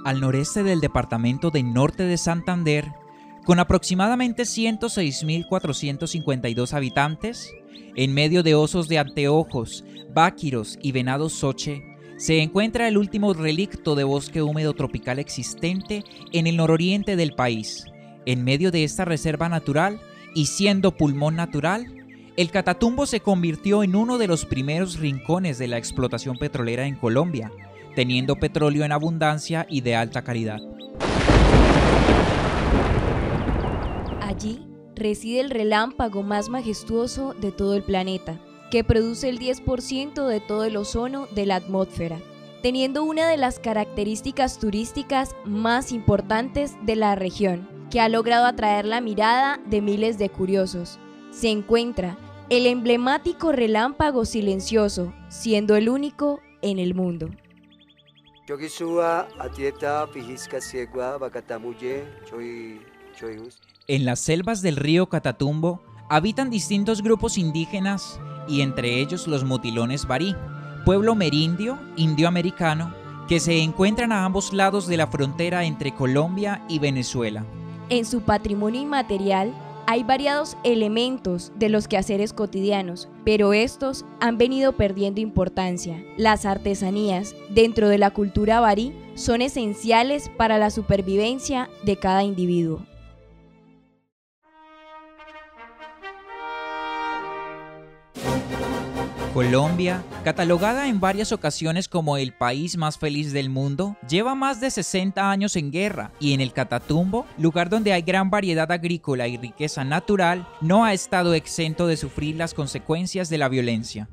al noreste del departamento de Norte de Santander, con aproximadamente 106.452 habitantes, en medio de osos de anteojos, báquiros y venados soche, se encuentra el último relicto de bosque húmedo tropical existente en el nororiente del país. En medio de esta reserva natural y siendo pulmón natural, el Catatumbo se convirtió en uno de los primeros rincones de la explotación petrolera en Colombia, teniendo petróleo en abundancia y de alta calidad. Allí reside el relámpago más majestuoso de todo el planeta, que produce el 10% de todo el ozono de la atmósfera, teniendo una de las características turísticas más importantes de la región, que ha logrado atraer la mirada de miles de curiosos. Se encuentra el emblemático relámpago silencioso, siendo el único en el mundo. En las selvas del río Catatumbo habitan distintos grupos indígenas y entre ellos los motilones barí, pueblo merindio, indioamericano, que se encuentran a ambos lados de la frontera entre Colombia y Venezuela. En su patrimonio inmaterial hay variados elementos de los quehaceres cotidianos, pero estos han venido perdiendo importancia. Las artesanías dentro de la cultura barí son esenciales para la supervivencia de cada individuo. Colombia, catalogada en varias ocasiones como el país más feliz del mundo, lleva más de 60 años en guerra y en el Catatumbo, lugar donde hay gran variedad agrícola y riqueza natural, no ha estado exento de sufrir las consecuencias de la violencia.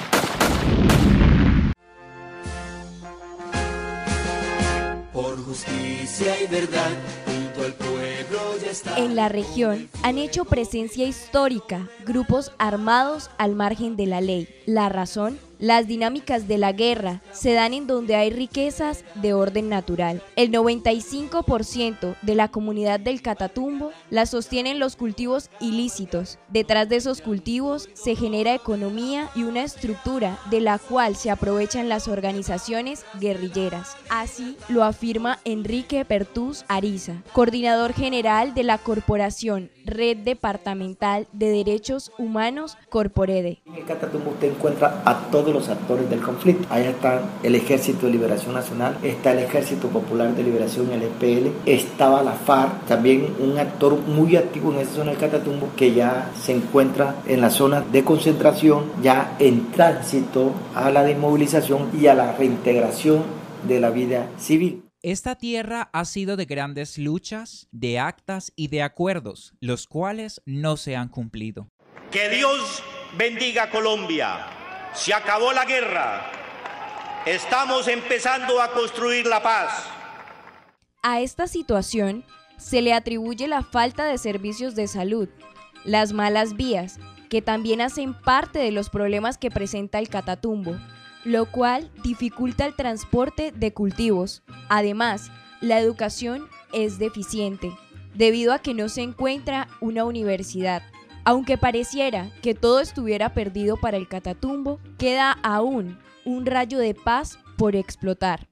Por justicia y verdad, junto al pueblo ya está. En la región han hecho presencia histórica grupos armados al margen de la ley. La razón: las dinámicas de la guerra se dan en donde hay riquezas de orden natural. El 95% de la comunidad del Catatumbo la sostienen los cultivos ilícitos. Detrás de esos cultivos se genera economía y una estructura de la cual se aprovechan las organizaciones guerrilleras. Así lo afirma Enrique Pertús Ariza, coordinador general de la Corporación Red Departamental de Derechos Humanos, Corporede. En el Catatumbo usted encuentra a todos los actores del conflicto. Allá está el Ejército de Liberación Nacional, está el Ejército Popular de Liberación, el EPL, estaba la FARC, también un actor muy activo en esa zona del Catatumbo que ya se encuentra en la zona de concentración, ya en tránsito a la desmovilización y a la reintegración de la vida civil. Esta tierra ha sido de grandes luchas, de actas y de acuerdos, los cuales no se han cumplido. Que Dios bendiga a Colombia. Se acabó la guerra. Estamos empezando a construir la paz. A esta situación se le atribuye la falta de servicios de salud, las malas vías, que también hacen parte de los problemas que presenta el Catatumbo, lo cual dificulta el transporte de cultivos. Además, la educación es deficiente, debido a que no se encuentra una universidad. Aunque pareciera que todo estuviera perdido para el Catatumbo, queda aún un rayo de paz por explotar.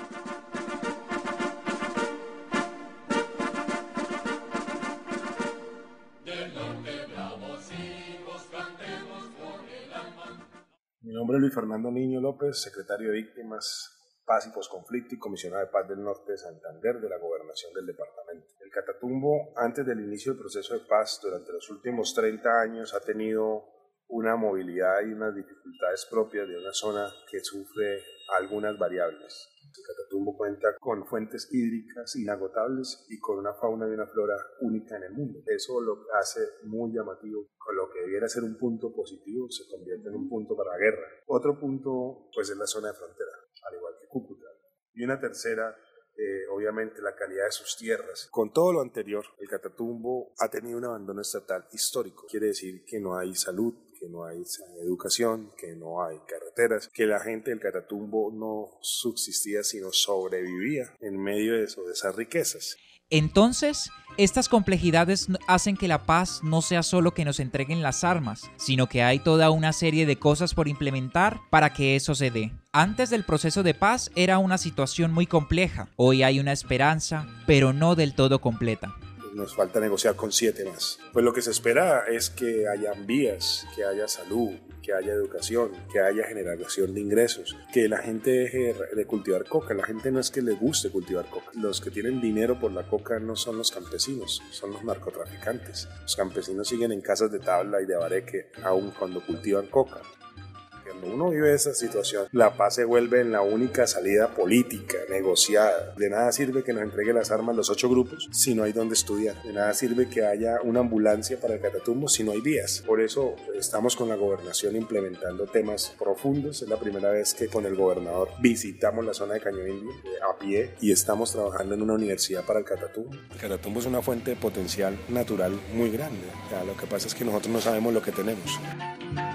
Mi nombre es Luis Fernando Niño López, secretario de Víctimas, Paz y Posconflicto y comisionado de Paz del Norte de Santander de la Gobernación del departamento. El Catatumbo, antes del inicio del proceso de paz, durante los últimos 30 años ha tenido una movilidad y unas dificultades propias de una zona que sufre algunas variables. El Catatumbo cuenta con fuentes hídricas inagotables y con una fauna y una flora única en el mundo. Eso lo hace muy llamativo. Con lo que debiera ser un punto positivo se convierte en un punto para la guerra. Otro punto pues es la zona de frontera, al igual que Cúcuta. Y una tercera, obviamente la calidad de sus tierras. Con todo lo anterior, el Catatumbo ha tenido un abandono estatal histórico. Quiere decir que no hay salud, que no hay educación, que no hay carreteras, que la gente del Catatumbo no subsistía sino sobrevivía en medio de esas riquezas. Entonces, estas complejidades hacen que la paz no sea solo que nos entreguen las armas, sino que hay toda una serie de cosas por implementar para que eso se dé. Antes del proceso de paz era una situación muy compleja. Hoy hay una esperanza, pero no del todo completa. Nos falta negociar con 7 más. Pues lo que se espera es que haya vías, que haya salud, que haya educación, que haya generación de ingresos, que la gente deje de cultivar coca. La gente no es que le guste cultivar coca. Los que tienen dinero por la coca no son los campesinos, son los narcotraficantes. Los campesinos siguen en casas de tabla y de bareque aun cuando cultivan coca. Cuando uno vive esa situación, la paz se vuelve en la única salida política, negociada. De nada sirve que nos entregue las armas los 8 grupos si no hay donde estudiar. De nada sirve que haya una ambulancia para el Catatumbo si no hay vías. Por eso estamos con la gobernación implementando temas profundos. Es la primera vez que con el gobernador visitamos la zona de Caño Indio a pie y estamos trabajando en una universidad para el Catatumbo. El Catatumbo es una fuente de potencial natural muy grande. Lo que pasa es que nosotros no sabemos lo que tenemos.